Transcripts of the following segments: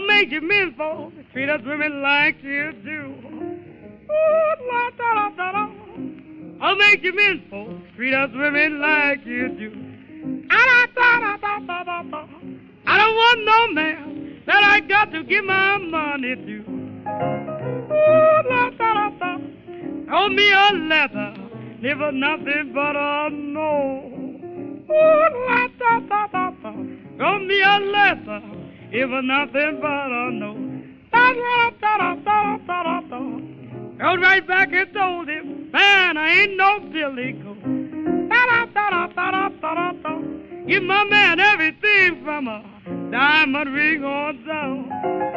I'll make you men folks treat us women like you do. Ooh, la, da, da, da, da. I'll make you men folks treat us women like you do. Ah, da, da, da, da, da, da. I don't want no man that I got to give my money to. Ooh, la, da, da, da. Wrote me a letter, never nothing but a no. Ooh, la, da, da, da, da. Wrote me a letter, never nothing but a no. Da, da, da, da, da, da, da, da. Wrote right back and told him, man, I ain't no Billy Goat. Da, da, da, da, da, da, da, da. Give my man everything from a diamond ring on down.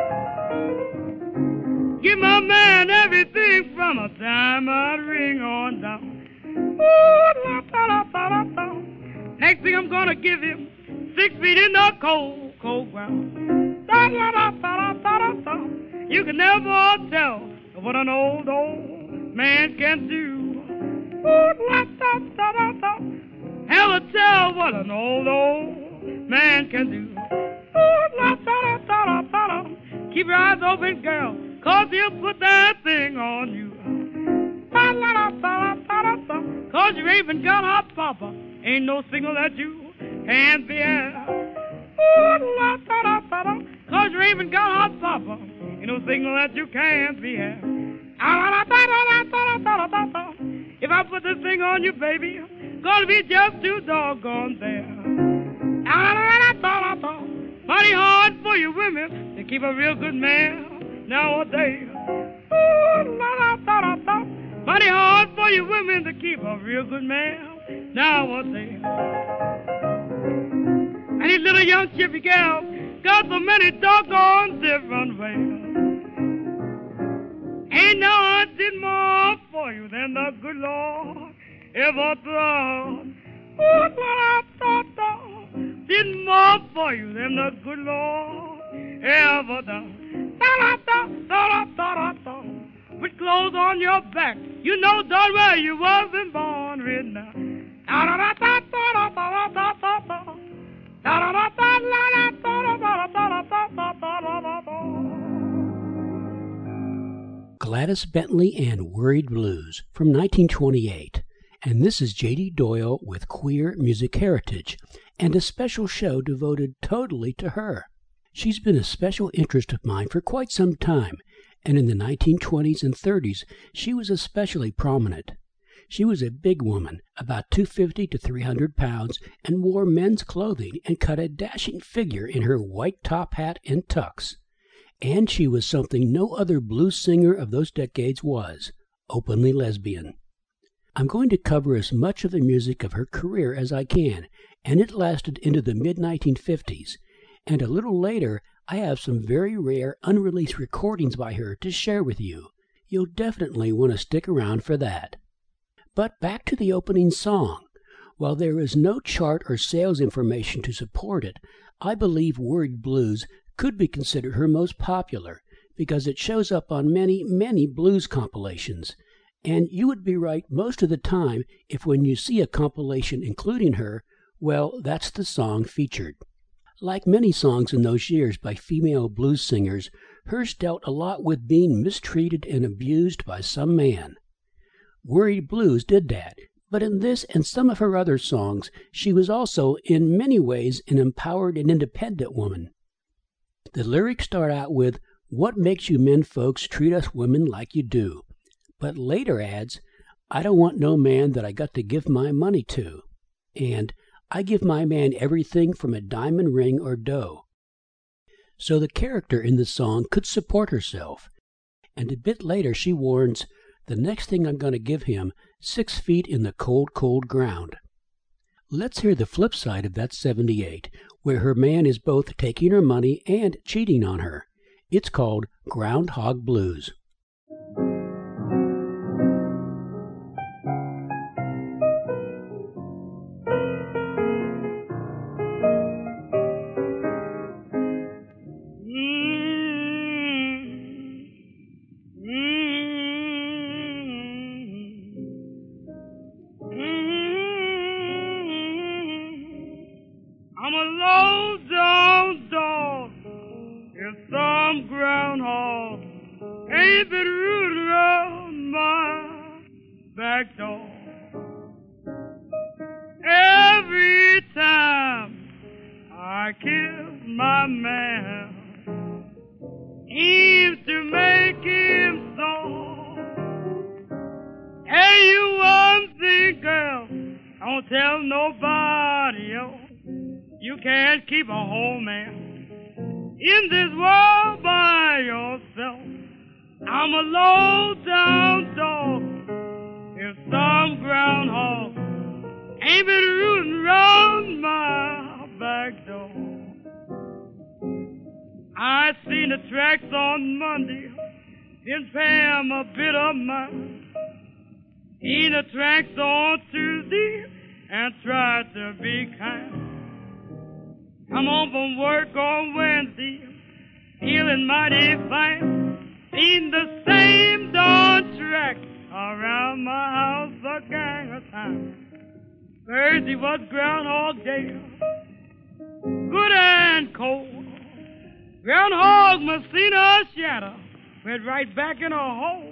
Give my man everything from a diamond ring on down. Ooh, da, da, da, da, da, da. Next thing I'm gonna give him 6 feet in the cold, cold ground. Da, da, da, da, da, da, da. You can never tell what an old man can do. Ooh, da, da, da, da, da. Never tell what an old man can do. Ooh, da, da, da, da, da, da. Keep your eyes open, girl, 'cause he'll put that thing on you. Da, da, da, da, da, da. 'Cause you ain't got hot papa. Ain't no signal that you can't be at. Ooh, da, da, da, da, da. 'Cause you ain't got hot papa. Ain't no signal that you can't be at. Ah, da, da, da, da, da, da, da, da. If I put this thing on you, baby, gonna be just too doggone there. Ah, da, da, da, da, da. Mighty hard for you women to keep a real good man nowadays. Ooh, da, da, da, da, da. Mighty hard for you women to keep a real good man nowadays. And these little young chippy gals got so many doggone different ways. Ain't no one did more for you than the good Lord ever done. Ooh, da, da, da. Did more for you than the good Lord ever done. Da, da, da, da, da, da, da. Put clothes on your back. You know darn well you wasn't born with now. Da, da, da, da, da, da, da, da, da, da. Da, da, da, da, da, da, da, da, da, da, da, da, da. Gladys Bentley and Worried Blues from 1928. And this is J.D. Doyle with Queer Music Heritage, and a special show devoted totally to her. She's been a special interest of mine for quite some time, and in the 1920s and 30s she was especially prominent. She was a big woman, about 250 to 300 pounds, and wore men's clothing and cut a dashing figure in her white top hat and tux. And she was something no other blues singer of those decades was, openly lesbian. I'm going to cover as much of the music of her career as I can, and it lasted into the mid-1950s. And a little later, I have some very rare unreleased recordings by her to share with you. You'll definitely want to stick around for that. But back to the opening song. While there is no chart or sales information to support it, I believe Worried Blues could be considered her most popular, because it shows up on many, many blues compilations. And you would be right most of the time if when you see a compilation including her, well, that's the song featured. Like many songs in those years by female blues singers, hers dealt a lot with being mistreated and abused by some man. Worried Blues did that, but in this and some of her other songs, she was also in many ways an empowered and independent woman. The lyrics start out with, "What makes you men folks treat us women like you do?" But later adds, "I don't want no man that I got to give my money to," and "I give my man everything from a diamond ring or dough." So the character in the song could support herself. And a bit later she warns, "The next thing I'm going to give him, 6 feet in the cold, cold ground." Let's hear the flip side of that 78, where her man is both taking her money and cheating on her. It's called Groundhog Blues. I'm a low down dog. It's all back door. Every time I kiss my man, seems to make him sore. Hey, you one thing, girl, don't tell nobody else. You can't keep a whole man in this world by yourself. I'm a low-down dog. If some groundhog ain't been rooting round my back door. I seen the tracks on Monday, didn't pay 'em a bit of mind. Seen the tracks on Tuesday and tried to be kind. Come home from work on Wednesday, feeling mighty fine. Seen the same darn track around my house a gang of times. Thursday was Groundhog Day, good and cold. Groundhog must seen a shadow, went right back in a hole.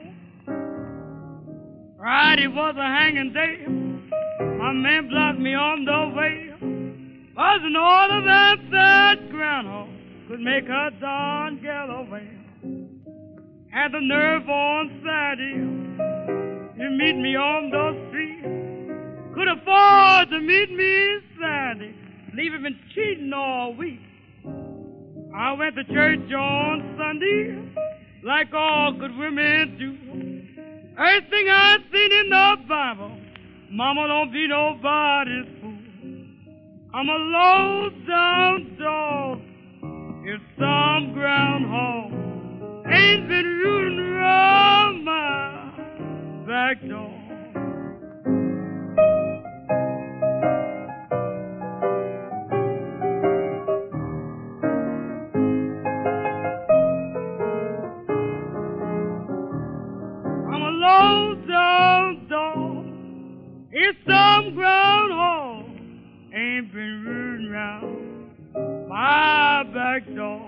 Friday was a hanging day, my man blocked me on the way. Wasn't all of that groundhog could make a darn get away. Had the nerve on Saturday to meet me on the street. Could afford to meet me Saturday, leave him been cheating all week. I went to church on Sunday, like all good women do. Everything I seen in the Bible, Mama don't be nobody's fool. I'm a low-down dog. If some groundhog ain't been rooting around my back door. Low-down dog, if some groundhog ain't been rooting round my back door.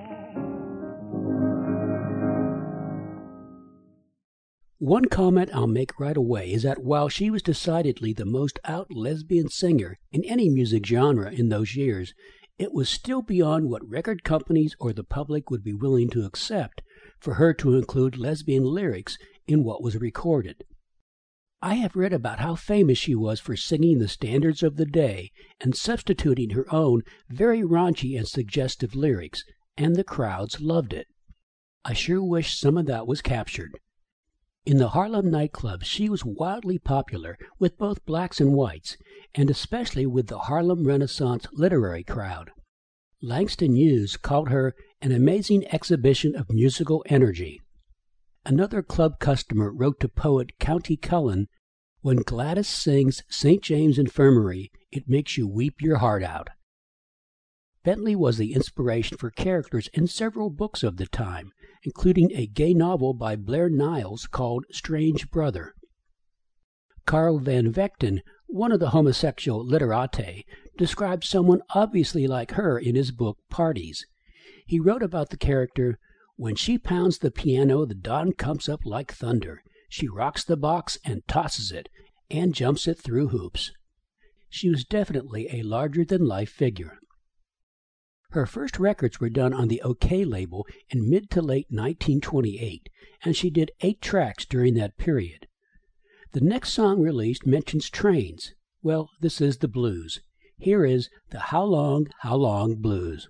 One comment I'll make right away is that while she was decidedly the most out lesbian singer in any music genre in those years, it was still beyond what record companies or the public would be willing to accept for her to include lesbian lyrics in what was recorded. I have read about how famous she was for singing the standards of the day and substituting her own very raunchy and suggestive lyrics, and the crowds loved it. I sure wish some of that was captured. In the Harlem nightclubs, she was wildly popular with both blacks and whites, and especially with the Harlem Renaissance literary crowd. Langston Hughes called her an amazing exhibition of musical energy. Another club customer wrote to poet County Cullen, "When Gladys sings St. James Infirmary, it makes you weep your heart out." Bentley was the inspiration for characters in several books of the time, including a gay novel by Blair Niles called Strange Brother. Carl Van Vechten, one of the homosexual literati, described someone obviously like her in his book Parties. He wrote about the character, "When she pounds the piano, the dawn comes up like thunder. She rocks the box and tosses it, and jumps it through hoops." She was definitely a larger-than-life figure. Her first records were done on the OK label in mid to late 1928, and she did 8 tracks during that period. The next song released mentions trains. Well, this is the blues. Here is the How Long Blues.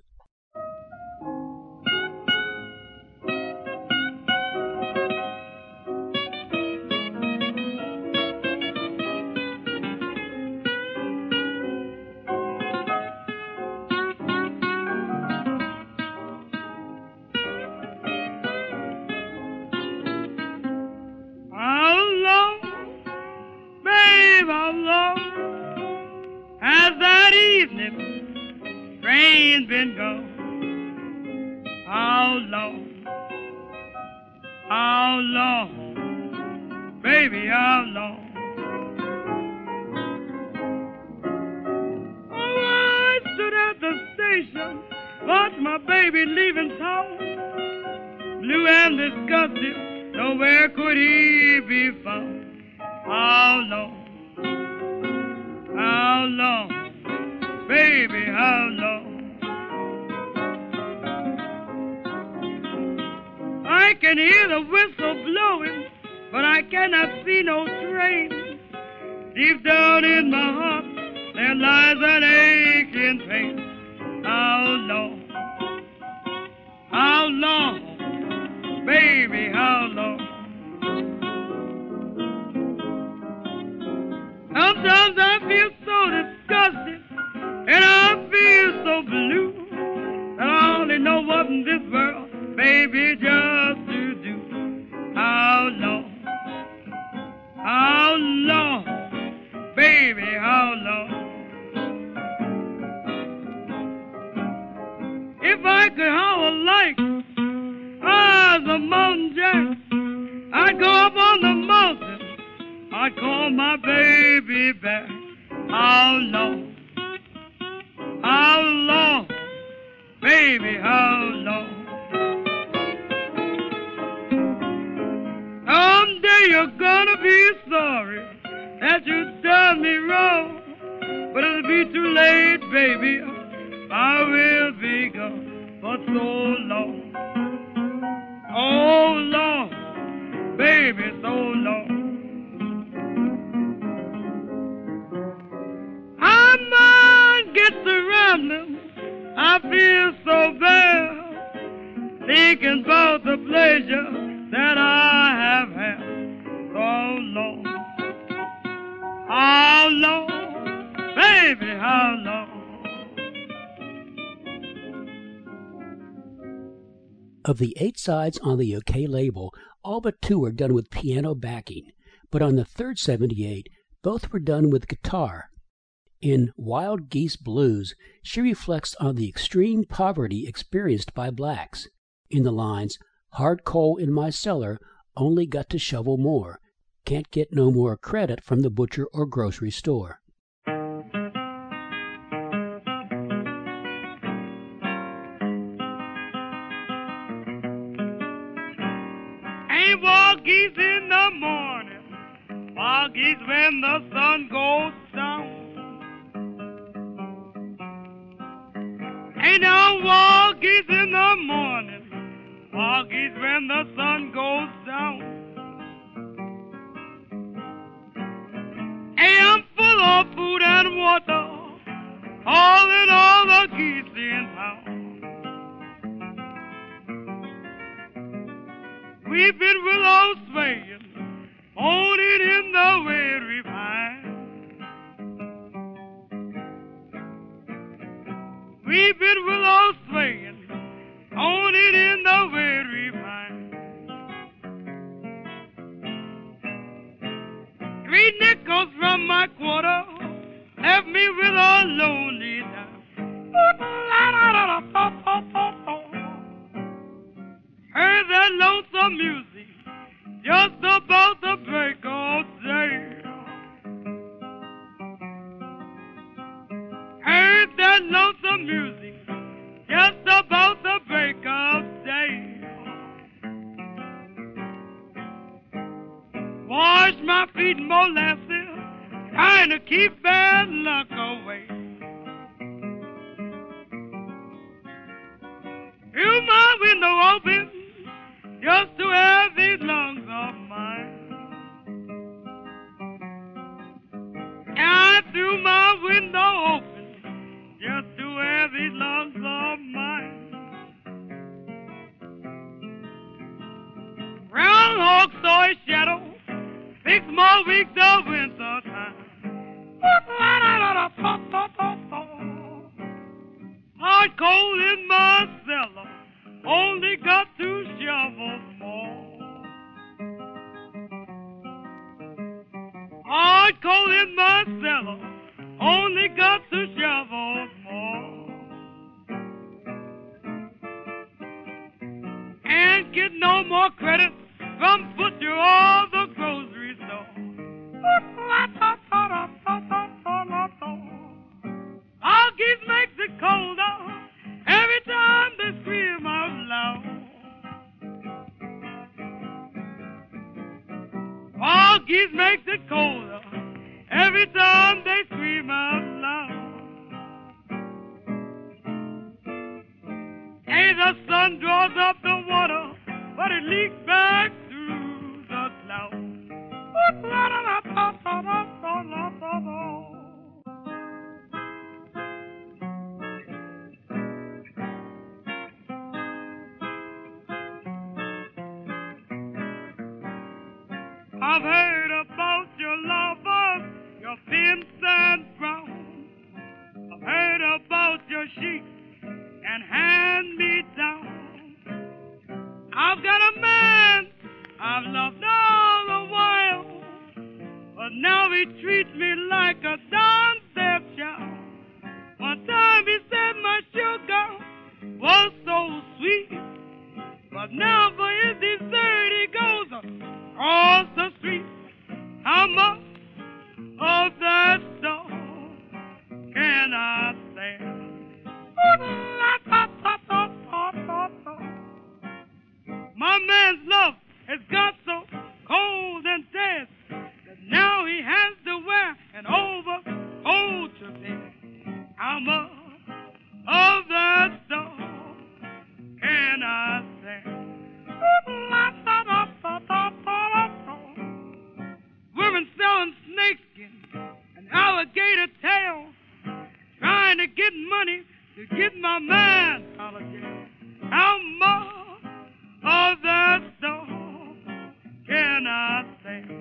Train's been gone. How long, baby, how long? Oh, I stood at the station, watched my baby leaving town. Blue and disgusted, nowhere could he be found. How long? cannot see no train. Deep down in my heart, there lies an aching pain. How long, baby, how long? Sometimes I feel so disgusted, and I feel so blue, that I only know what in this world, baby, just to do. How long, baby, how long? If I could howl like I was a mountain jack, I'd go up on the mountain, I'd call my baby back. How long, baby, how long? Someday you're gonna be sorry that you done me wrong, but it'll be too late, baby. I will be gone for so long. Oh, long, baby, so long. My mind gets to rambling, I feel so bad, thinking about the pleasure that I have had. So long, how long, baby, how long? Of the 8 sides on the OK label, all but 2 were done with piano backing, but on the third 78, both were done with guitar. In Wild Geese Blues, she reflects on the extreme poverty experienced by blacks. In the lines, "Hard coal in my cellar, only got to shovel more. Can't get no more credit from the butcher or grocery store." Ain't wild geese in the morning, wild geese when the sun goes down. Ain't no wild geese in the morning, wild geese when the sun goes down. Hey, I'm full of food and water, calling all the geese in town. Weeping willow swaying, moaning in the weary pine. Weeping willow swaying, moaning in the weary pine. 3 nickels from my quarter left me with a lonely time. Heard that lonesome music just about the break of day. Heard that lonesome music just about the break of day. Wash my feet in molasses, trying to keep bad luck away. Leave my window open just to have these lungs of mine. I threw my window open just to have these lungs of mine. Groundhog saw his shadow 6 more weeks of winter time. Hard coal in my cellar, only got 2 shovels more. Hard coal in my cellar, only got 2 shovels more. Can't get no more credit from butcher or the grocery store. Our geese makes it colder every time they scream out loud. Our geese makes it colder every time they scream out loud. Hey, the sun draws up the water, but it leaks back through the clouds. but now he treats me like a darn stepchild. One time he said my sugar was so sweet, but now for his dessert he goes across the street. How much of that stuff can I stand? My man's love has got so cold and dead that now he has to wear an overcoat today. How much of that stuff can I stand? Women selling snakeskin and alligator tails, trying to get money to get my man out of jail. How much of that stuff can I stand?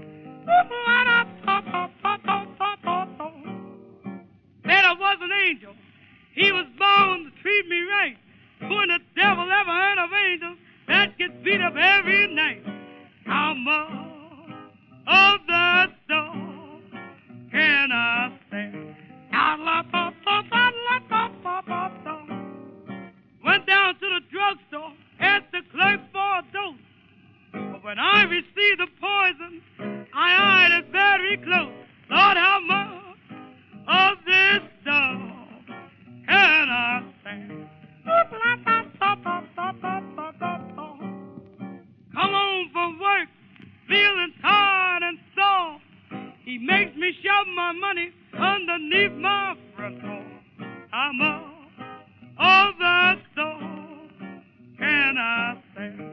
Said I was an angel. He was born to treat me right. Who in the devil ever heard of angels that get beat up every night? How much of that stuff can I stand? Went down to the drugstore, asked the clerk for a dose. But when I received the poison, I eyed it very close. Lord, how much of this stuff can I stand? Come home from work, feeling tired and sore. He makes me shove my money underneath my front door. How much of that stuff can I stand?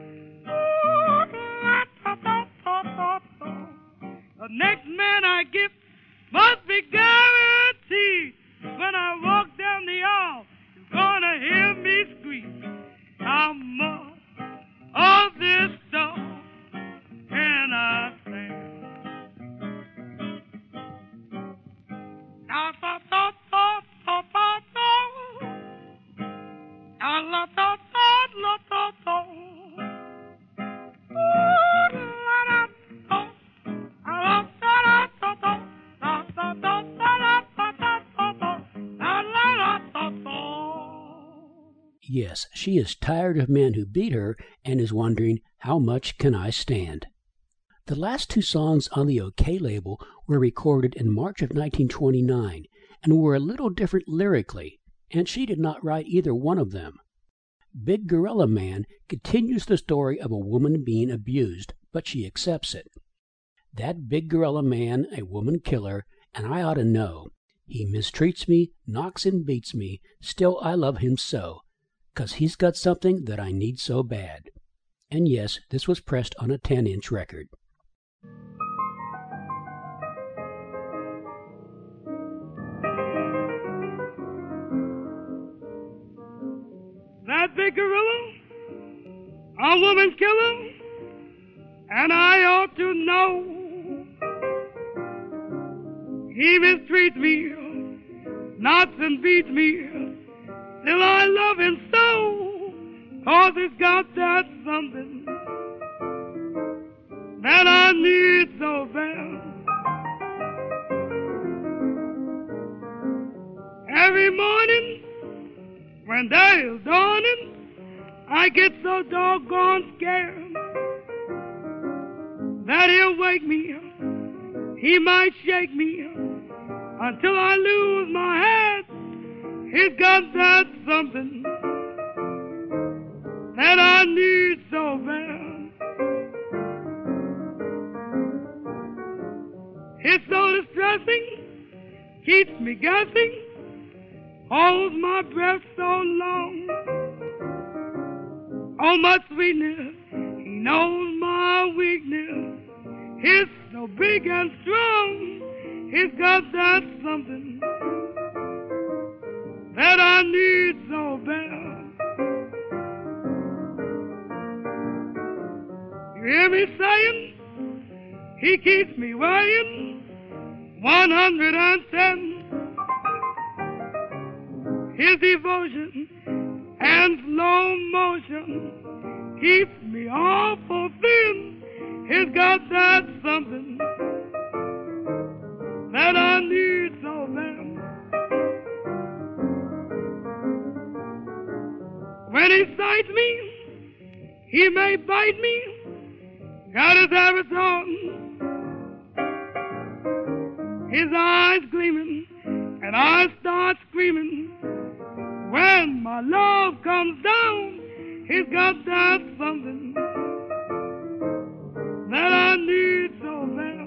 The next man I get must be guaranteed. When I walk down the aisle, you're gonna hear me scream. How much of this stuff can I stand? Yes, she is tired of men who beat her and is wondering, how much can I stand? The last two songs on the OK label were recorded in March of 1929 and were a little different lyrically, and she did not write either one of them. Big Gorilla Man continues the story of a woman being abused, but she accepts it. That big gorilla man, a woman killer, and I ought to know. He mistreats me, knocks and beats me, still I love him so, 'cause he's got something that I need so bad. And yes, this was pressed on a 10-inch record. That big gorilla, a woman killer, and I ought to know. He mistreats me, knocks and beats me, still I love him so, 'cause he's got that something that I need so bad. Every morning when day is dawning, I get so doggone scared that he'll wake me, he might shake me until I lose my head. He's got that something that I need so bad. It's so distressing, keeps me guessing, holds my breath so long. Oh, my sweetness, he knows my weakness. He's so big and strong. He's got that something that I need so bad. You hear me saying? He keeps me weighing 110. His devotion and slow motion keeps me awful thin. He's got that something When he sights me, he may bite me. Got his habits on, his eyes gleaming, and I start screaming. When my love comes down, he's got that something that I need so bad.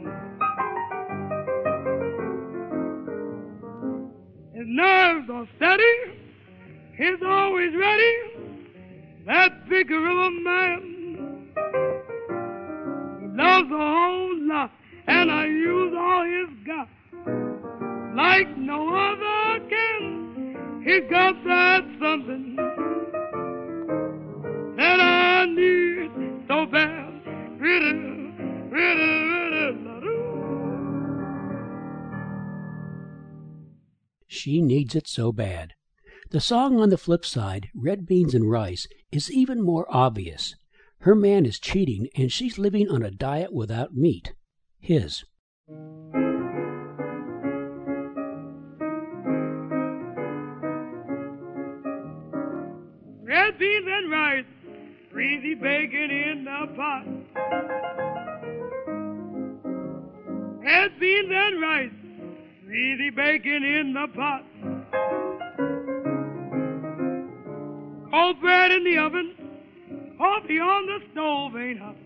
His nerves are steady, he's always ready, that figure of a man. He loves a whole lot, and I use all he's got like no other can. He's got that something that I need so bad. She needs it so bad. The song on the flip side, Red Beans and Rice, is even more obvious. Her man is cheating and she's living on a diet without meat. His. Red beans and rice, greasy bacon in the pot. Red beans and rice, greasy bacon in the pot. Cold bread in the oven, coffee on the stove ain't hot.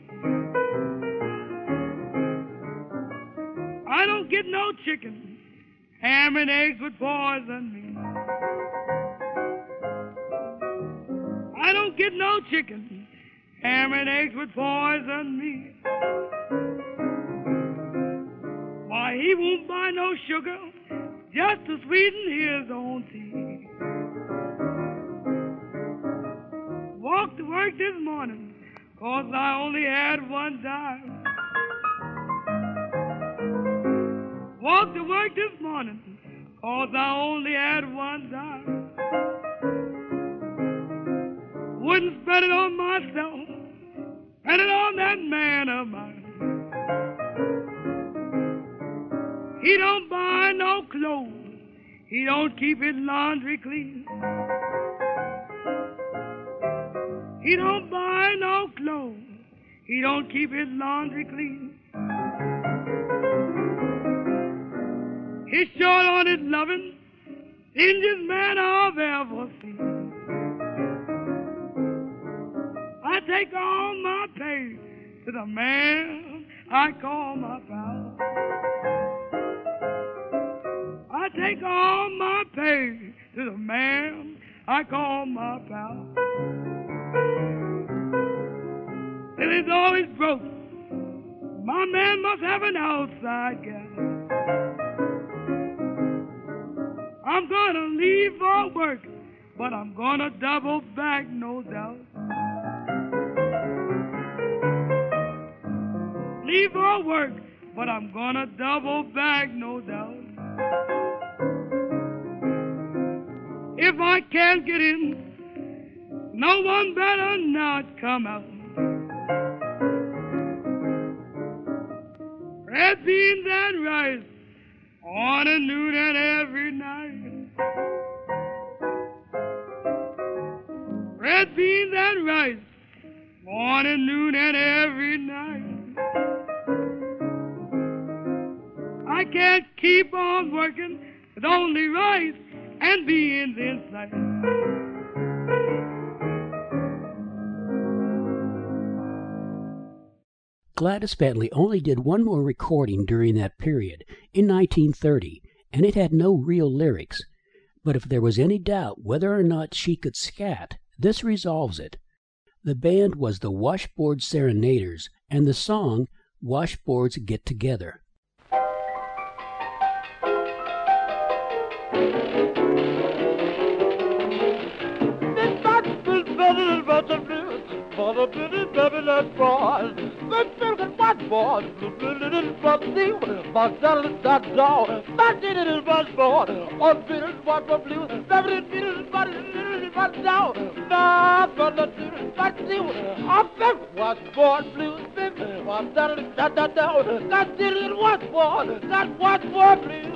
I don't get no chicken, ham and eggs would poison me. I don't get no chicken, ham and eggs would poison me. Why, he won't buy no sugar just to sweeten his own tea. Walked to work this morning, 'cause I only had one dime. Walked to work this morning, 'cause I only had one dime. Wouldn't spend it on myself, spend it on that man of mine. He don't buy no clothes, he don't keep his laundry clean. He don't buy no clothes, he don't keep his laundry clean. He's short on his loving, stingiest man I've ever seen. I take all my pay to the man I call my pal. I take all my pay to the man I call my pal. Till he's always broke, my man must have an outside gal. I'm gonna leave for work, but I'm gonna double back, no doubt. Leave for work, but I'm gonna double back, no doubt. If I can't get in, no one better not come out. Red beans and rice, morning, noon, and every night. Red beans and rice, morning, noon, and every night. I can't keep on working with only rice and beans in sight. Gladys Bentley only did one more recording during that period, in 1930, and it had no real lyrics. But if there was any doubt whether or not she could scat, this resolves it. The band was the Washboard Serenaders, and the song, Washboards Get Together. For the pretty Babylon boys, the children washboard, the little fuzzy, but that dog, that little washboard, on little washboard blue, every little but down, not for the little fuzzy, up the washboard blue, that down, that little washboard blue.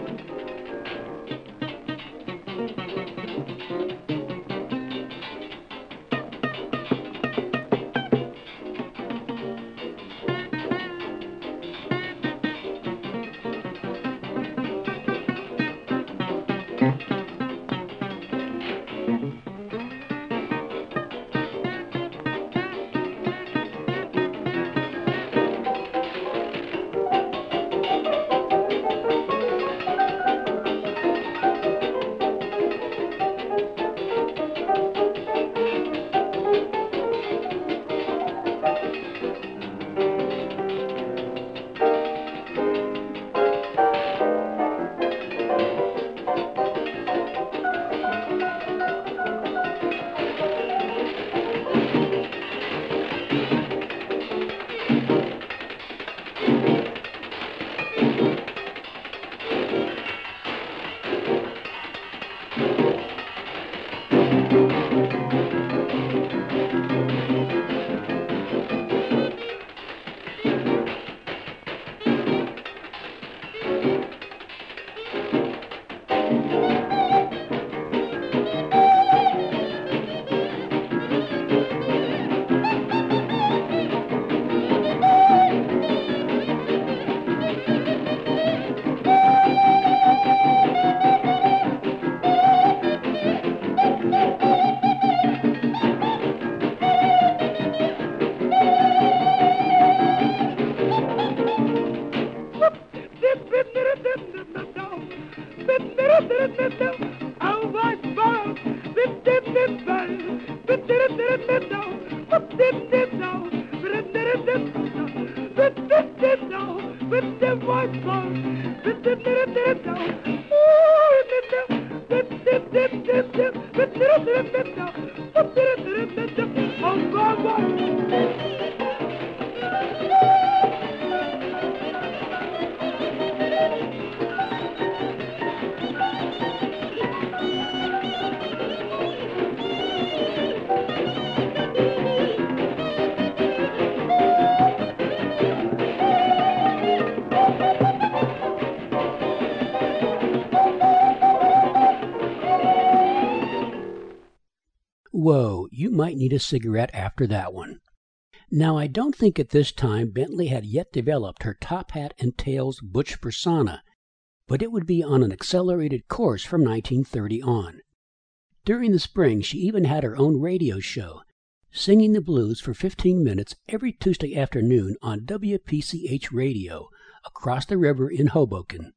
Whoa, you might need a cigarette after that one. Now, I don't think at this time Bentley had yet developed her top hat and tails butch persona, but it would be on an accelerated course from 1930 on. During the spring, she even had her own radio show, singing the blues for 15 minutes every Tuesday afternoon on WPCH radio across the river in Hoboken.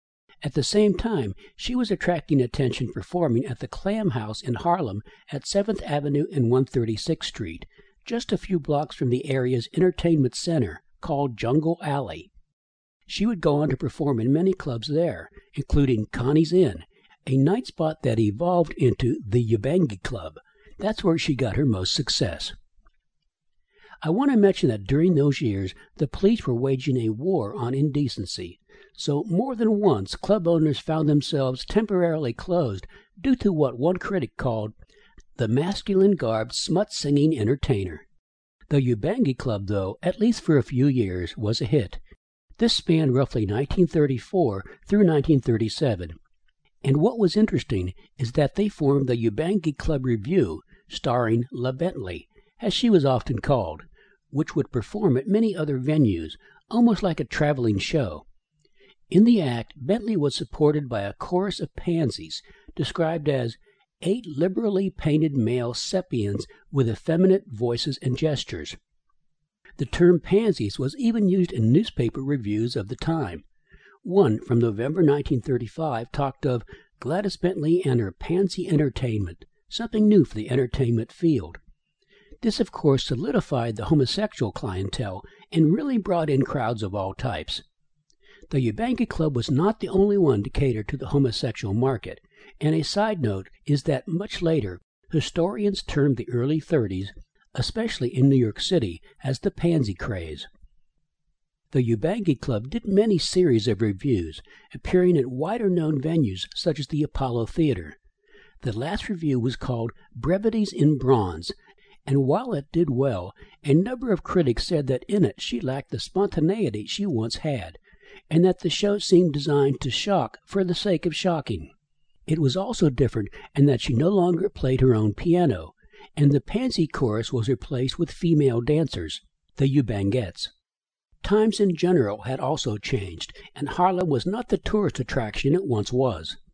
At the same time, she was attracting attention performing at the Clam House in Harlem at 7th Avenue and 136th Street, just a few blocks from the area's entertainment center called Jungle Alley. She would go on to perform in many clubs there, including Connie's Inn, a night spot that evolved into the Ubangi Club. That's where she got her most success. I want to mention that during those years, the police were waging a war on indecency, so more than once club owners found themselves temporarily closed due to what one critic called the masculine-garbed smut-singing entertainer. The Ubangi Club, though, at least for a few years, was a hit. This spanned roughly 1934 through 1937. And what was interesting is that they formed the Ubangi Club Revue, starring La Bentley, as she was often called, which would perform at many other venues, almost like a traveling show. In the act, Bentley was supported by a chorus of pansies, described as 8 liberally painted male Sepians with effeminate voices and gestures. The term pansies was even used in newspaper reviews of the time. One from November 1935 talked of Gladys Bentley and her pansy entertainment, something new for the entertainment field. This, of course, solidified the homosexual clientele and really brought in crowds of all types. The Ubangi Club was not the only one to cater to the homosexual market, and a side note is that much later, historians termed the early 30s, especially in New York City, as the pansy craze. The Ubangi Club did many series of revues, appearing at wider-known venues such as the Apollo Theater. The last revue was called Brevities in Bronze, and while it did well, a number of critics said that in it she lacked the spontaneity she once had, and that the show seemed designed to shock for the sake of shocking. It was also different in that she no longer played her own piano, and the pansy chorus was replaced with female dancers, the Ubangettes. Times in general had also changed, and Harlem was not the tourist attraction it once was.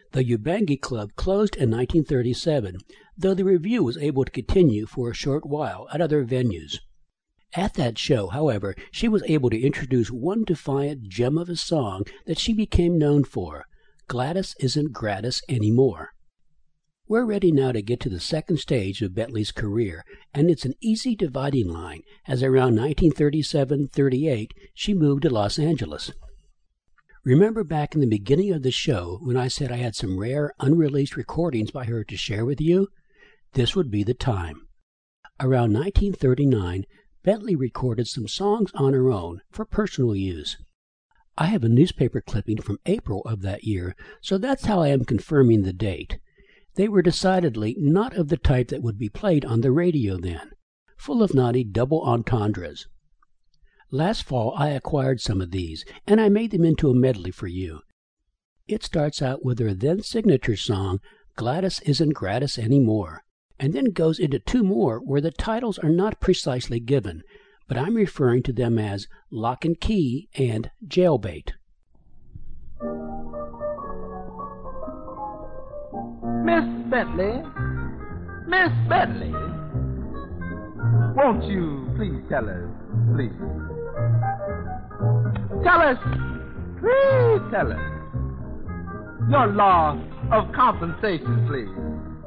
The Ubangi Club closed in 1937, though the review was able to continue for a short while at other venues. At that show, however, she was able to introduce one defiant gem of a song that she became known for, Gladys Isn't Gratis Anymore. We're ready now to get to the second stage of Bentley's career, and it's an easy dividing line, as around 1937-38 she moved to Los Angeles. Remember back in the beginning of the show when I said I had some rare, unreleased recordings by her to share with you? This would be the time. Around 1939, Bentley recorded some songs on her own for personal use. I have a newspaper clipping from April of that year, so that's how I am confirming the date. They were decidedly not of the type that would be played on the radio then, full of naughty double entendres. Last fall I acquired some of these, and I made them into a medley for you. It starts out with her then signature song, Gladys Isn't Gratis Anymore, and then goes into two more where the titles are not precisely given, but I'm referring to them as Lock and Key and Jailbait. Miss Bentley, won't you please tell us, please tell us your law of compensation, please.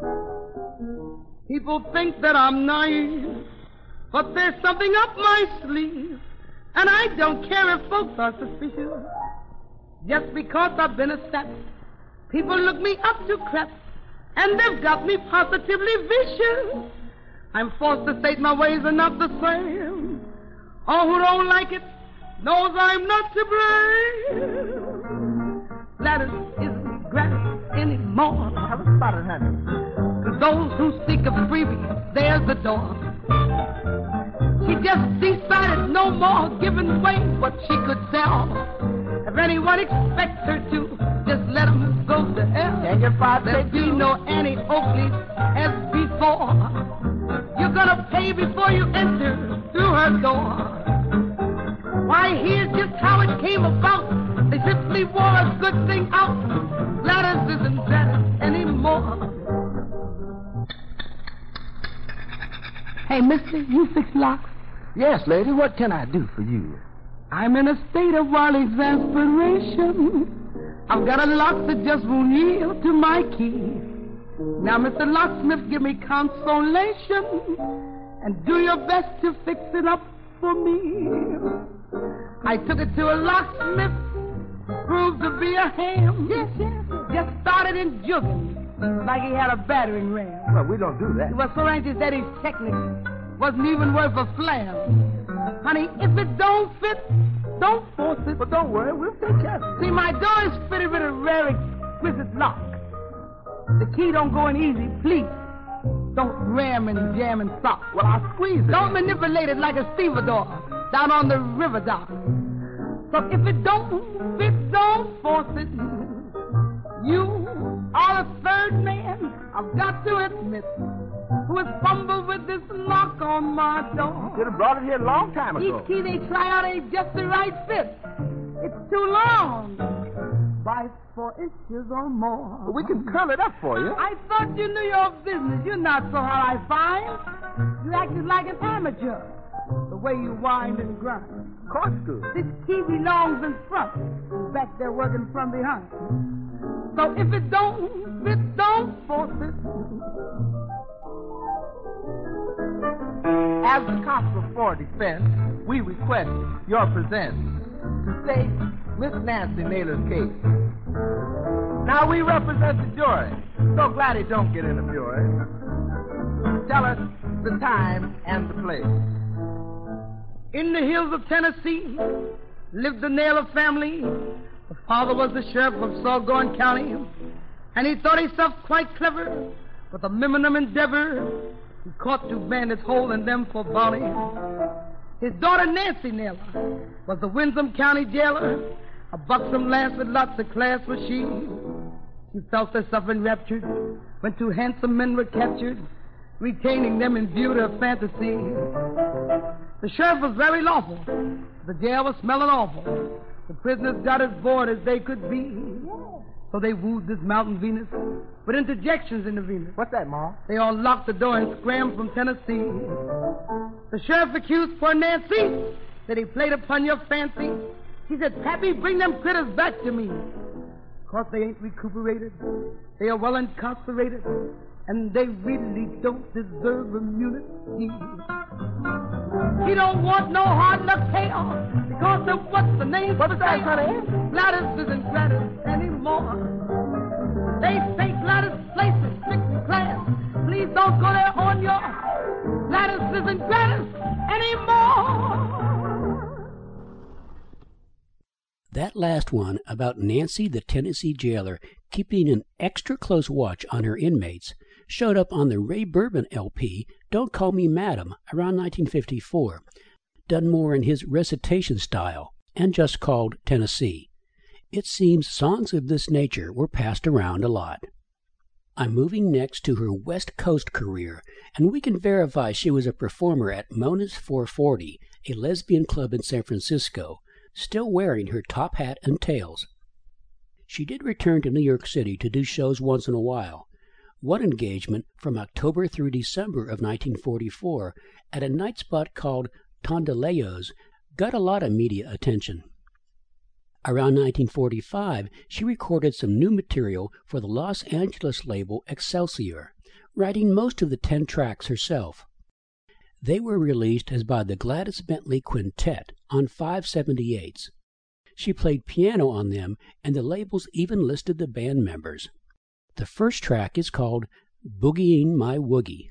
People think that I'm naive, but there's something up my sleeve, and I don't care if folks are suspicious. Just because I've been a sap, people look me up to crap, and they've got me positively vicious. I'm forced to state my ways are not the same. All who don't like it knows I'm not to blame. Gladys isn't gratis anymore. Have a spot it, honey. To those who seek a freebie, there's the door. She just decided no more giving away what she could sell. If anyone expects her to, just let them go to hell. Can't get fired. There'll be no Annie Oakley as before. You're gonna pay before you enter through her door. Why, here's just how it came about. They simply wore a good thing out. Gladys isn't Gladys anymore. Hey, mister, you fix locks? Yes, lady, what can I do for you? I'm in a state of wild exasperation. I've got a lock that just won't yield to my key. Now, Mr. Locksmith, give me consolation and do your best to fix it up for me. I took it to a locksmith, proved to be a ham. Yes. Just started in jugging like he had a battering ram. Well, we don't do that. He was so anxious that his technique wasn't even worth a flam. Honey, if it don't fit, don't force it. But don't worry, we'll take care of it. See, my door is fitted with a rare, exquisite lock. The key don't go in easy, please. Don't ram and jam and sock. Well, I'll squeeze it. Don't manipulate it like a stevedore down on the river dock. So if it don't fit, don't force it. You are the third man, I've got to admit, who has fumbled with this lock on my door. You could have brought it here a long time ago. Each key they try out ain't just the right fit. It's too long. 5-4 inches or more. Well, we can curl it up for you. I thought you knew your business. You're not so hard, I find. You acted like an amateur, the way you wind and grind. Corkscrew. This key belongs in front. Back there working from behind. So if it don't fit, don't force it. As the counsel for defense, we request your presence to state Miss Nancy Naylor's case. Now we represent the jury. So glad he don't get in a fury. Tell us the time and the place. In the hills of Tennessee lived the Naylor family. The father was the sheriff of Saugoin County, and he thought himself quite clever. With a minimum endeavor, he caught two bandits holding them for bounty. His daughter Nancy Naylor was the Windham County jailer, a buxom lass with lots of class was she. She felt herself enraptured when two handsome men were captured, retaining them in view to her fantasy. The sheriff was very lawful. The jail was smelling awful. The prisoners got as bored as they could be. So they wooed this mountain Venus with interjections in the Venus. What's that, Ma? They all locked the door and scrambled from Tennessee. The sheriff accused poor Nancy that he played upon your fancy. She said, Pappy, bring them critters back to me. 'Cause they ain't recuperated. They are well incarcerated. And they really don't deserve immunity. She don't want no hard luck chaos because of what's the name? What's that, honey? Gladys isn't Gladys anymore. They say Gladys' place is strict class. Please don't go there on your Gladys isn't Gladys anymore. That last one about Nancy the Tennessee jailer keeping an extra close watch on her inmates showed up on the Ray Bourbon LP, Don't Call Me Madam, around 1954, done more in his recitation style, and just called Tennessee. It seems songs of this nature were passed around a lot. I'm moving next to her West Coast career, and we can verify she was a performer at Mona's 440, a lesbian club in San Francisco, still wearing her top hat and tails. She did return to New York City to do shows once in a while. One engagement from October through December of 1944 at a night spot called Tondeleos got a lot of media attention. Around 1945, she recorded some new material for the Los Angeles label Excelsior, writing most of the 10 tracks herself. They were released as by the Gladys Bentley Quintet on 578s. She played piano on them, and the labels even listed the band members. The first track is called Boogieing My Woogie.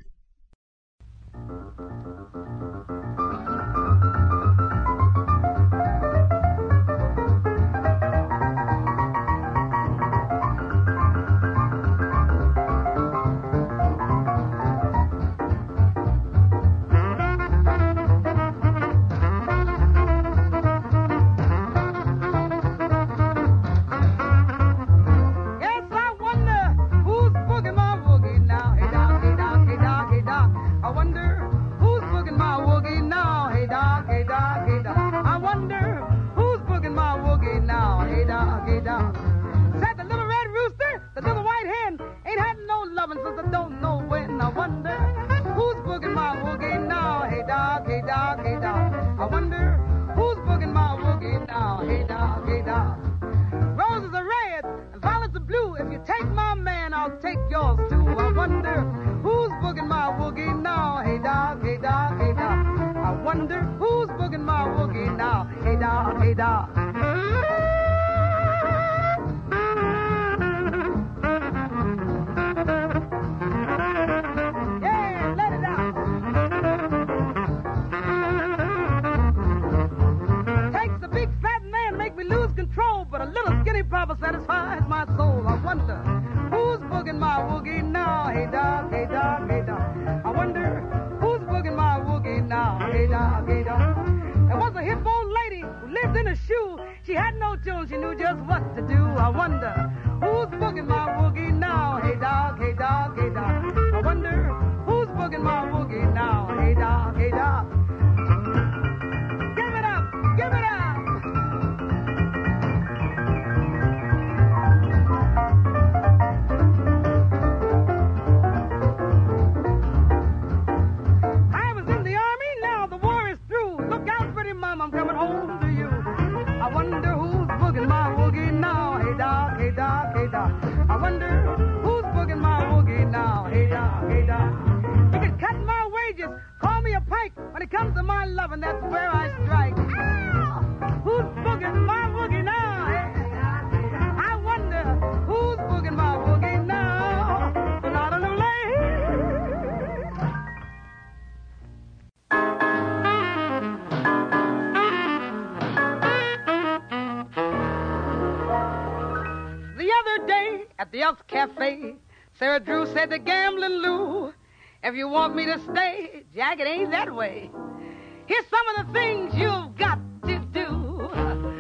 At the Elks Cafe, Sarah Drew said to Gambling Lou, if you want me to stay, Jack, it ain't that way. Here's some of the things you've got to do.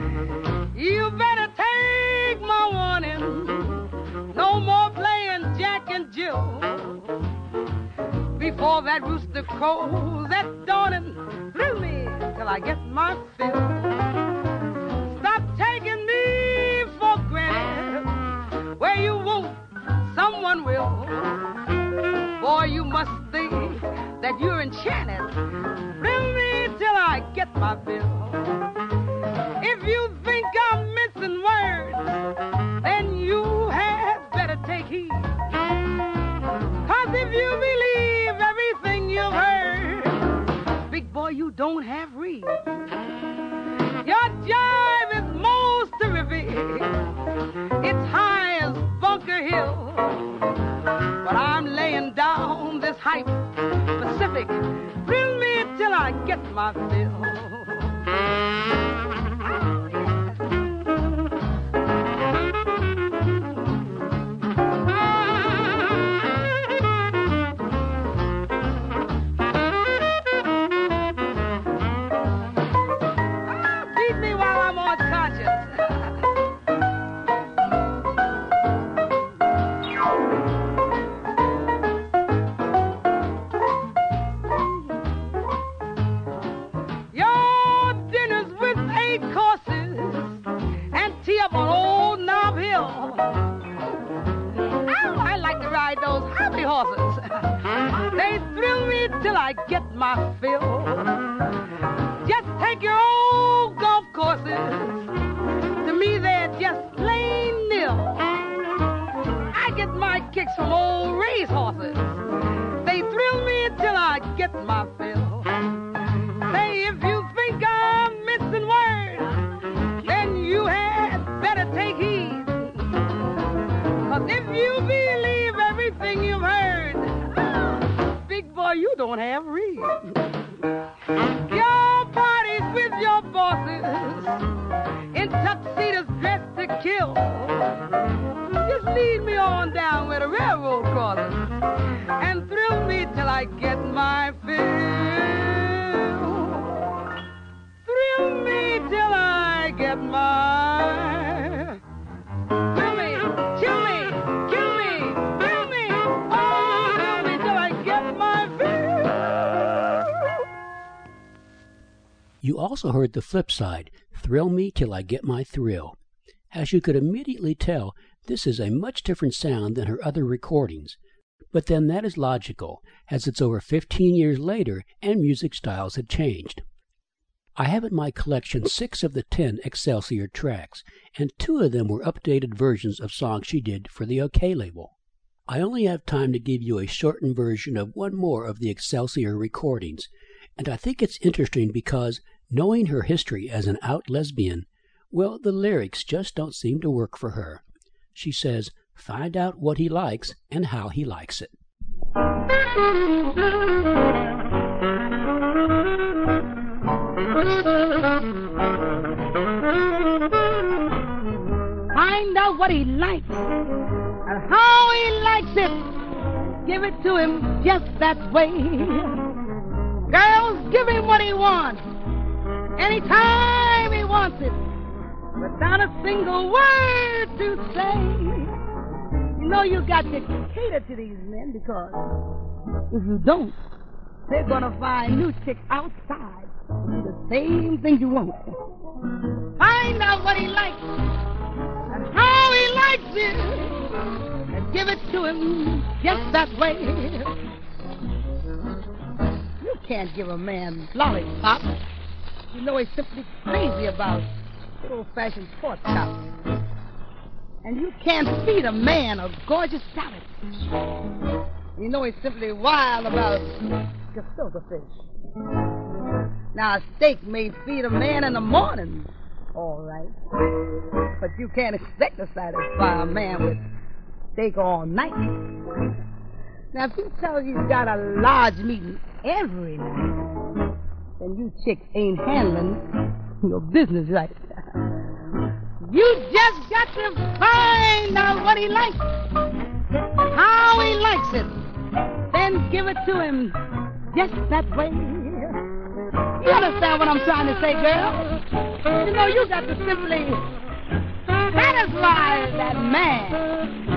You better take my warning. No more playing Jack and Jill. Before that rooster crows at dawning, thrill me till I get my fill. Stop taking me for granted. that you're enchanted. Thrill me till I get my fill. If you think I'm missing words, then you had better take heed. 'Cause if you believe everything you've heard, big boy, you don't have reason. Your jive is most terrific. It's high as Bunker Hill. But I'm laying down this hype Pacific. Thrill me till I get my fill. They thrill me till I get my fill. Just take your old golf courses. To me, they're just plain nil. I get my kicks from old racehorses. They thrill me till I get my fill. Say, if you think I'm missing words, then you had better take heed. 'Cause if you believe everything you've heard, big boy, you don't have reason. Your parties with your bosses in tuxedos dressed to kill. Just lead me on down where the railroad crosses and thrill me till I get my fill. Thrill me till I get my. Thrill me, chill me, kill me, thrill me. Oh, thrill me till I get my fill. You also heard the flip side, Thrill Me Till I Get My Thrill. As you could immediately tell, this is a much different sound than her other recordings. But then that is logical, as it's over 15 years later and music styles had changed. I have in my collection 6 of the 10 Excelsior tracks, and 2 of them were updated versions of songs she did for the OK label. I only have time to give you a shortened version of one more of the Excelsior recordings, and I think it's interesting because, knowing her history as an out lesbian, well, the lyrics just don't seem to work for her. She says, find out what he likes and how he likes it. Find out what he likes and how he likes it. Give it to him just that way. Girls, give him what he wants, anytime he wants it, without a single word to say. You know you got to cater to these men, because if you don't, they're gonna find new chicks outside who do the same thing you want. Find out what he likes and how he likes it, and give it to him just that way. You can't give a man lollipops. You know he's simply crazy about good old-fashioned pork chops. And you can't feed a man a gorgeous salad. You know he's simply wild about gefilte fish. Now, a steak may feed a man in the morning, all right, but you can't expect to satisfy a man with steak all night. Now, if you tell he's got a large meeting every night, then you chicks ain't handling your business right. You just got to find out what he likes, how he likes it, then give it to him just that way. You understand what I'm trying to say, girl? You know, you got to simply satisfy that man.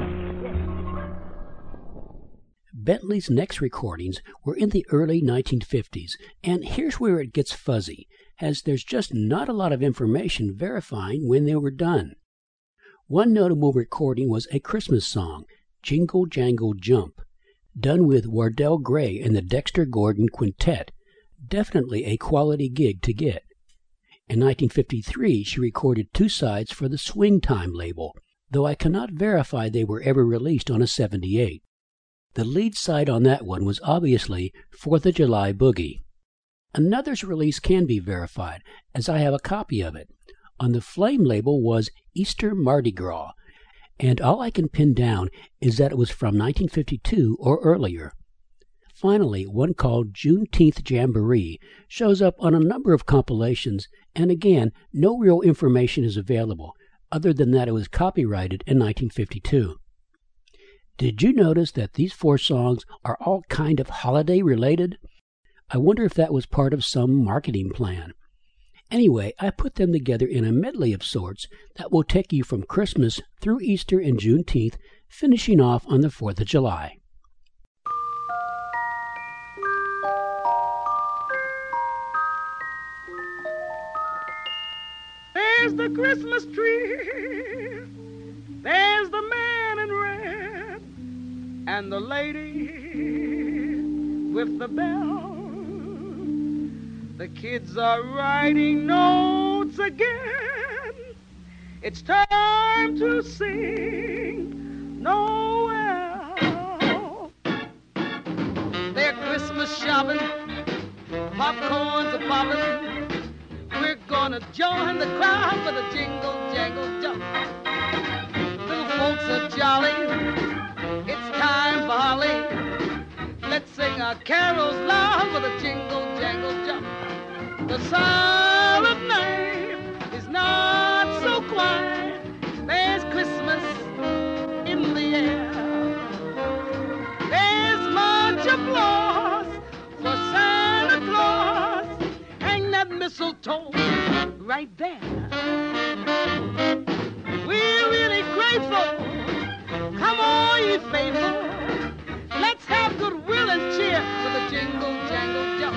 Bentley's next recordings were in the early 1950s, and here's where it gets fuzzy, as there's just not a lot of information verifying when they were done. One notable recording was a Christmas song, Jingle Jangle Jump. done with Wardell Gray and the Dexter Gordon Quintet. Definitely a quality gig to get. In 1953, she recorded 2 sides for the Swing Time label, though I cannot verify they were ever released on a 78. The lead side on that one was obviously 4th of July Boogie. Another's release can be verified, as I have a copy of it. On the Flame label was Easter Mardi Gras, and all I can pin down is that it was from 1952 or earlier. Finally, one called Juneteenth Jamboree shows up on a number of compilations, and again, no real information is available, other than that it was copyrighted in 1952. Did you notice that these 4 songs are all kind of holiday related? I wonder if that was part of some marketing plan. Anyway, I put them together in a medley of sorts that will take you from Christmas through Easter and Juneteenth, finishing off on the 4th of July. There's the Christmas tree, there's the man in red, and the lady with the bell. The kids are writing notes again. It's time to sing Noel. They're Christmas shopping, popcorn's a popping. We're gonna join the crowd for the jingle, jangle, jump. Little folks are jolly, it's time for holly. Let's sing our carols loud for the jingle, jangle, jump. The silent night is not so quiet. There's Christmas in the air. There's much applause for Santa Claus. Hang that mistletoe right there. We're really grateful. Come on, ye faithful. Let's have goodwill and cheer for the jingle, jangle, jump.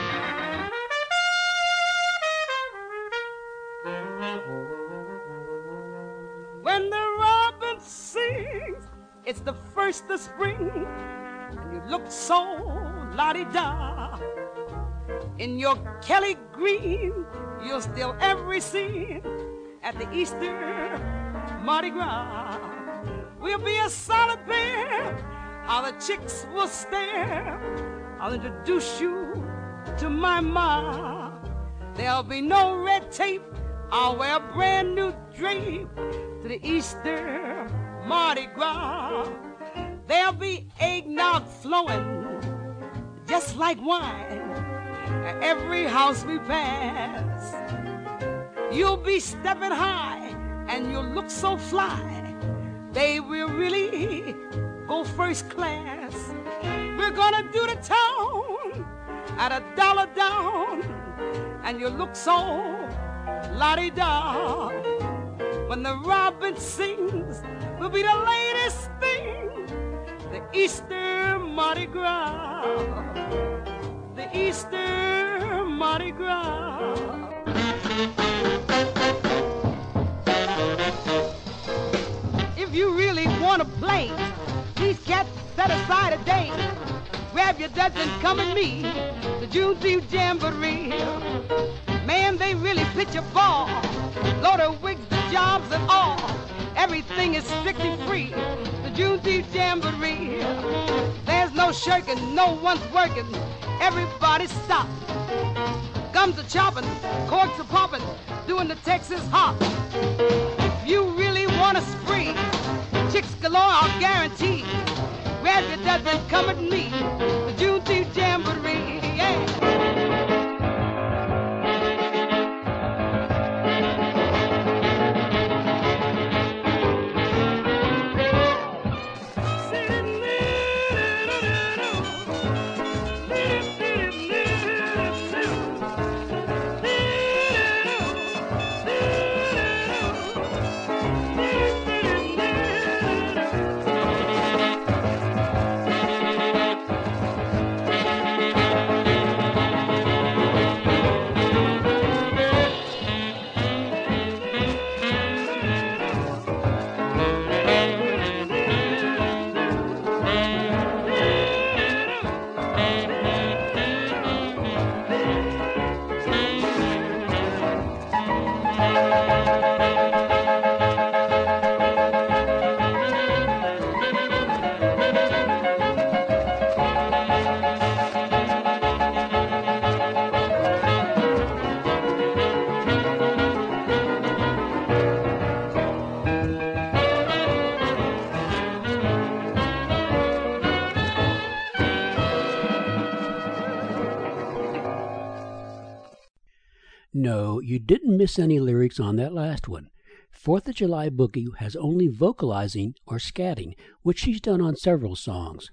When the robin sings, it's the first of spring, and you look so la-di-da. In your Kelly green, you'll steal every scene at the Easter Mardi Gras. We'll be a solid pair, how the chicks will stare. I'll introduce you to my ma. There'll be no red tape, I'll wear a brand new drape to the Easter Mardi Gras. There'll be eggnog flowing just like wine at every house we pass. You'll be stepping high and you'll look so fly. They will really go first class. We're gonna do the town at $1 down, and you look so la-di-da. When the robin sings, will be the latest thing. The Easter Mardi Gras. The Easter Mardi Gras. If you really want to play, these cats set aside a day. Grab your Dutch and come and meet the Juneteenth Jamboree. Man, they really pitch a ball. Load of wigs, the jobs and all. Everything is strictly free. The Juneteenth Jamboree. There's no shirking, no one's working. Everybody stop. Gums are chopping, corks are popping, doing the Texas hop. If you really want a spree, chicks galore, I'll guarantee. Grab your Dutch and come at me. The Juneteenth Jamboree, yeah. you didn't miss any lyrics on that last one. 4th of July Boogie has only vocalizing or scatting, which she's done on several songs.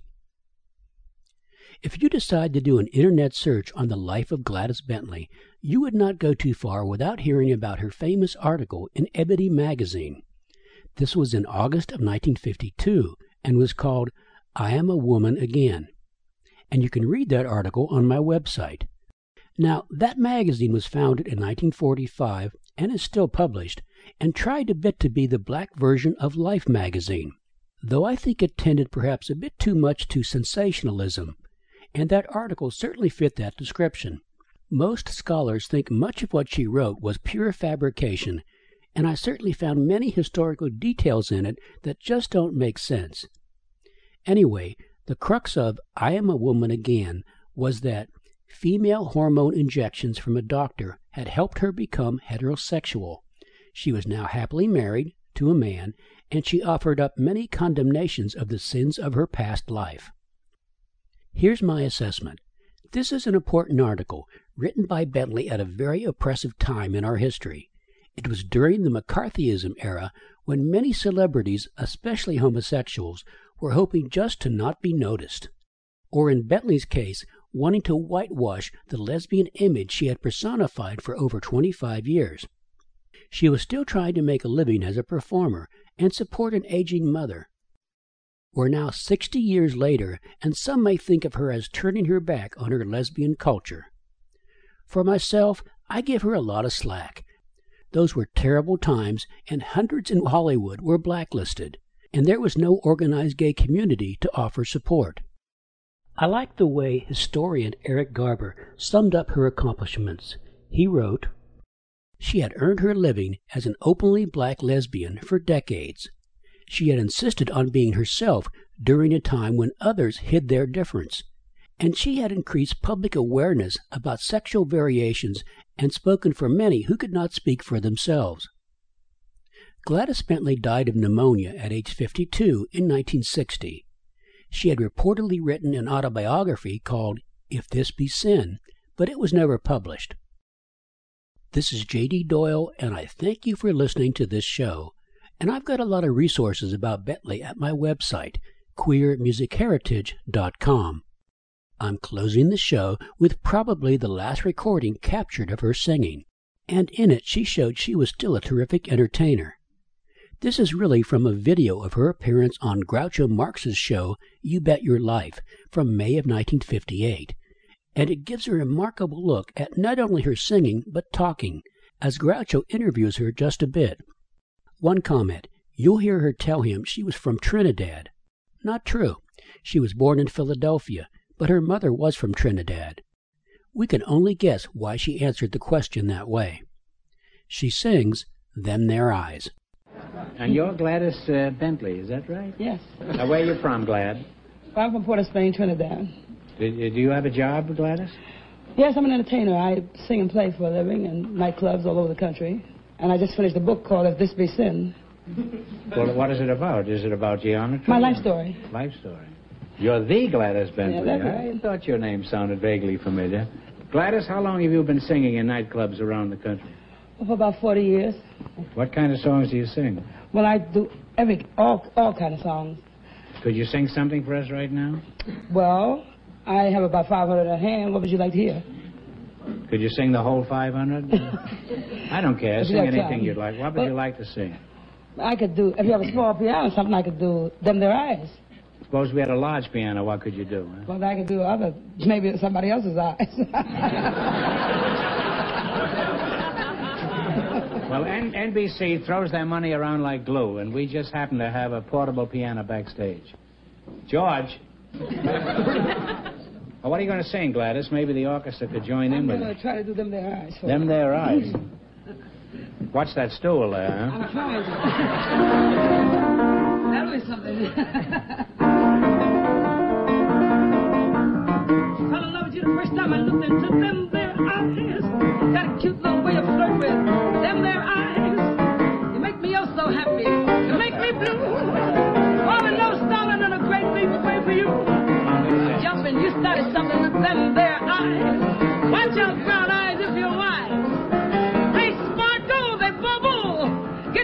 If you decide to do an internet search on the life of Gladys Bentley, you would not go too far without hearing about her famous article in Ebony magazine. This was in August of 1952 and was called I Am a Woman Again. And you can read that article on my website. Now, that magazine was founded in 1945 and is still published, and tried a bit to be the black version of Life magazine, though I think it tended perhaps a bit too much to sensationalism, and that article certainly fit that description. Most scholars think much of what she wrote was pure fabrication, and I certainly found many historical details in it that just don't make sense. Anyway, the crux of I Am a Woman Again was that female hormone injections from a doctor had helped her become heterosexual. She was now happily married to a man, and she offered up many condemnations of the sins of her past life. Here's my assessment. This is an important article, written by Bentley at a very oppressive time in our history. It was during the McCarthyism era when many celebrities, especially homosexuals, were hoping just to not be noticed. Or in Bentley's case, wanting to whitewash the lesbian image she had personified for over 25 years. She was still trying to make a living as a performer and support an aging mother. We're now 60 years later, and some may think of her as turning her back on her lesbian culture. For myself, I give her a lot of slack. Those were terrible times, and hundreds in Hollywood were blacklisted, and there was no organized gay community to offer support. I like the way historian Eric Garber summed up her accomplishments. He wrote, "She had earned her living as an openly black lesbian for decades. She had insisted on being herself during a time when others hid their difference, and she had increased public awareness about sexual variations and spoken for many who could not speak for themselves." Gladys Bentley died of pneumonia at age 52 in 1960. She had reportedly written an autobiography called If This Be Sin, but it was never published. This is J.D. Doyle, and I thank you for listening to this show. And I've got a lot of resources about Bentley at my website, queermusicheritage.com. I'm closing the show with probably the last recording captured of her singing, and in it she showed she was still a terrific entertainer. This is really from a video of her appearance on Groucho Marx's show, You Bet Your Life, from May of 1958, and it gives a remarkable look at not only her singing but talking, as Groucho interviews her just a bit. One comment, you'll hear her tell him she was from Trinidad. Not true. She was born in Philadelphia, but her mother was from Trinidad. We can only guess why she answered the question that way. She sings Them There Eyes. And you're Gladys Bentley, is that right? Yes. Now, where are you from, Glad? I'm from Port of Spain, Trinidad. Do you have a job, Gladys? Yes, I'm an entertainer. I sing and play for a living in nightclubs all over the country. And I just finished a book called If This Be Sin. Well, what is it about? Is it about geometry? My life story. Life story. You're the Gladys Bentley. Yeah, that's right. I thought your name sounded vaguely familiar. Gladys, how long have you been singing in nightclubs around the country? For about 40 years. What kind of songs do you sing? Well, I do all kind of songs. Could you sing something for us right now? Well, I have about 500 at hand. What would you like to hear? Could you sing the whole 500? I don't care. If you Sing have anything time. you'd like. What would you like to sing? I could do, if you have a small piano or something, I could do Them There Eyes. Suppose we had a large piano. What could you do? Huh? Well, I could do maybe somebody else's eyes. Well, NBC throws their money around like glue, and we just happen to have a portable piano backstage. George. Well, what are you going to sing, Gladys? Maybe the orchestra could join in with I'm it. going to try to do Them There Eyes. Them There Eyes. Watch that stool there, huh? I'm trying to. That'll be something. Fell in love with you the first time I looked into them there eyes. Got a cute little way of flirting with them there eyes. You make me oh so happy. You make me blue. Falling low, stalling in a great big way for you. Jumping, you started something with them there eyes. Watch out, brown eyes, if you're wise. They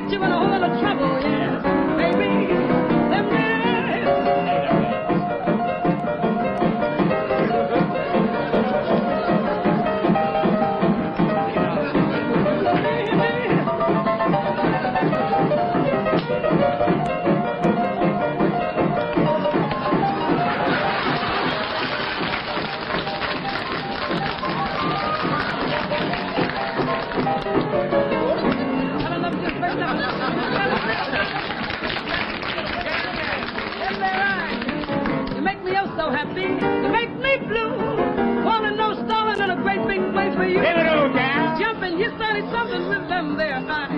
get you in a whole lot of trouble, yes. Baby, them there. You make me so happy. You make me blue. Calling no stalling in a great big place for you. Give it on, gal. Jumping, you started something with them there.